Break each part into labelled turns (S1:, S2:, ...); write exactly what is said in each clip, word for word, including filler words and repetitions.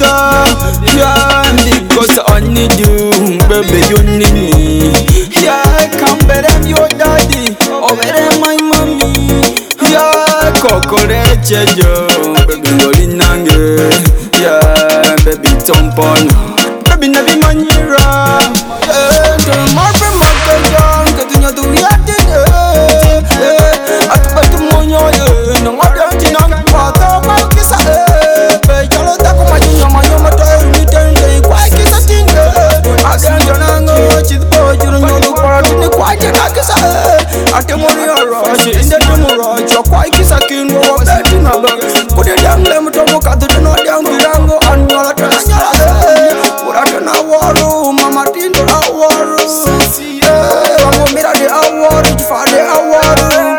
S1: nyinga. Yeah, because I need you, baby, you need me. Yeah, I can't better your daddy, or better my mommy. Yeah, kokoreche jo, baby ngolinange. Yeah, baby tompon, baby nabi manyira. Yeah, to marpe marpe katunya tu yati. Yeah, atubatu monyo ye, no ngada tina pata kwa kisa. Be jalo ta kuma jinyo manyo mata unitende kwa kisa tinge. Aganja nango chitpo juru nyodu kwa tini kwa jina kisa. Ate mori ora, she inde tumura, chokwa kisa kinwo beti na ba. Kudi dangle mtomo katu tino dangu dango anyola tena nyola. Ura tena waru, mama tindo awaru. Wango mira de awaru, jifa de awaru.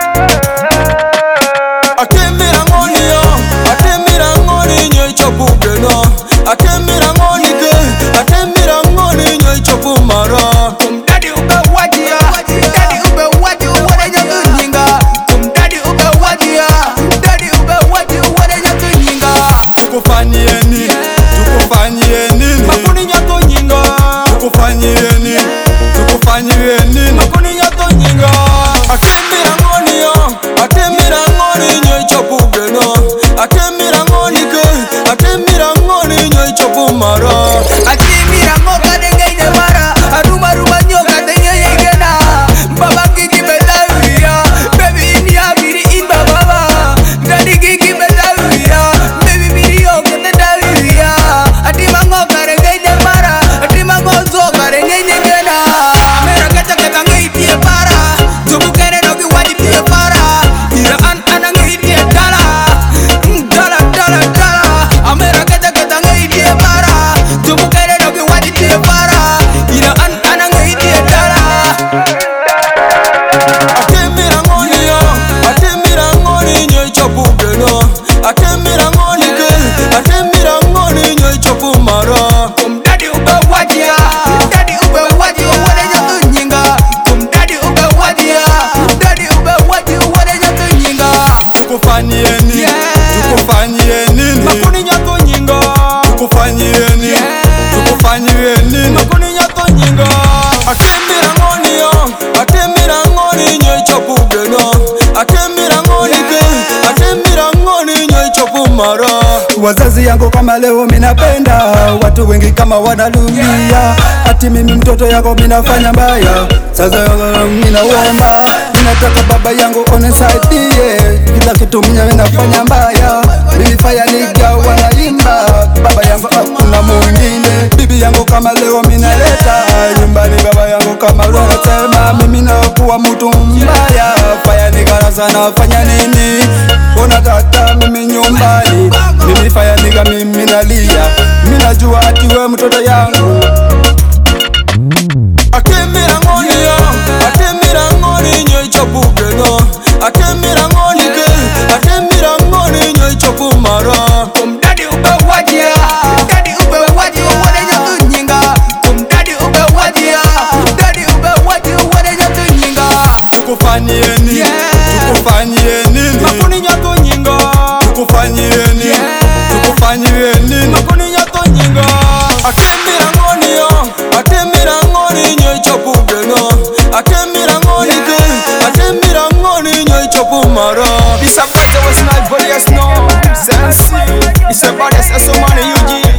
S1: Ate mira ngoni yo, ate mira ngoni nyo chopu geno. Ate mira ngoni ke, ate mira ngoni nyo chopu mara. Kum daddy ube wajia, daddy ube wajia wade nyo nyinga. Kum daddy ube wajia, daddy ube wajia wade nyo nyinga. Tukufanyie nini? Tukufanyie nini? Makuni nyako nyinga. Tukufanyie nini? Tukufanyie nini? Makuni nyako nyinga. Ate mira ngoni yo, ate mira ngoni nyo chopu geno. Ate mira ngoni ke, ate mira ngoni nyo chopu mara. Ate mira ngoka dengene mara, aruma ruma nyoka dengene gena. Baba kiki betaluya, baby ni abiri imba baba. Daddy kiki betaluya, baby biri yoke betaluya. Ate mangoka dengene mara, ate mangoka dengene gena. Amera kata kata ngai pie para, tumu kene nogi wadi pie para. Ira an ana ngai pie dala, dala dala dala. Amera kata kata ngai pie para, tumu kene nogi wadi pie para. Ira an ana ngai pie dala. Ate mira ngoni yo, ate mira ngoni nyo chopu geno. Ate mira ngoni ke, ate mira ngoni nyo chopu mara. Kum daddy ube wajia, daddy ube wajia wade nyo nyinga. Kum daddy ube wajia, daddy ube wajia wade nyo nyinga. Tukufanyie nini? Tukufanyie nini? Makuni nyako nyinga. Tukufanyie nini? Tukufanyie nini? Makuni nyako nyinga. Ate mira ngoni yo, ate mira ngoni nyo chopu geno. Ate mira ngoni ke, ate mira ngoni nyo chopu mara.
S2: Wazazi yangu kama leo minapenda, watu wengi kama wanalumbia. Ati mimi mtoto yako minafanya mbaya, sasa minaomba. Minataka baba yangu onisaidie, kila kitu mwenyewe nafanya mbaya. Nilifanya niga wanaimba, baba yangu hakuna mwingine. Bibi yangu kama leo minaleta nyumbani, baba yangu kama wanasema mimi nakuwa mtu mbaya. Fanya niga sana fanya nini? Unataka mimi nyumbani, mimi fanya niga mimi nalia. Mimi najua ati we mtoto yangu.
S1: Ate mira ngoni yo, ate mira ngoni nyo chopu geno. Ate mira ngoni ke, ate mira ngoni nyo chopu mara. Kum daddy ube wajia, daddy ube wajia wade nyo nyinga. Kum daddy ube wajia, daddy ube wajia wade nyo nyinga. Tukufanyie nini? Tukufanyie nini? Makuni nyako nyinga. Tukufanyie nini? Tukufanyie nini? Makuni nyako nyinga. Ate mira ngoni yo, ate mira ngoni nyo chopu geno. Ate mira ngoni ke, ate mira ngoni nyo chopu mara. It's a better was not body as no sense. It's a body as so money you give.